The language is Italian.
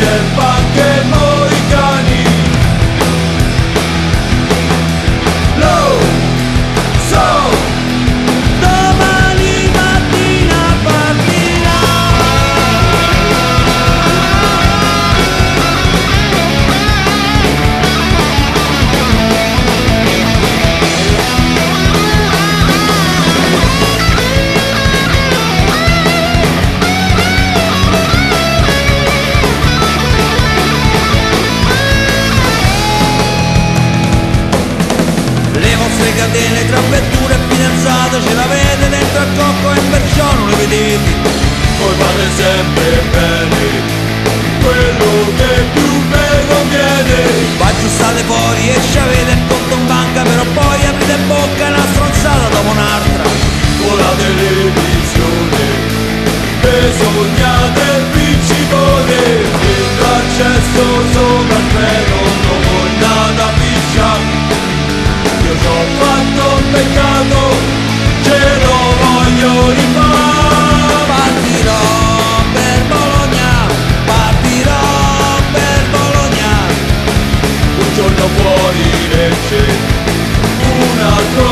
del punk e moicani. Lo so, domani mattina partirà. Catene tra vetture e fidanzate, ce l'avete dentro al cocco e perciò non le vedete. Voi fate sempre bene quello che più vi conviene. Ma aggiustate fuori e ci avete il conto in banca, però poi aprite bocca e una stronzata dopo un'altra. Con la televisione sognate il vincitore, dentro accesso sopra il treno, non vogliate avvicciare. Io ci ho fatto un peccato, ce lo voglio rifare. Partirò per Bologna, partirò per Bologna. Un giorno fuori Lecce, un altro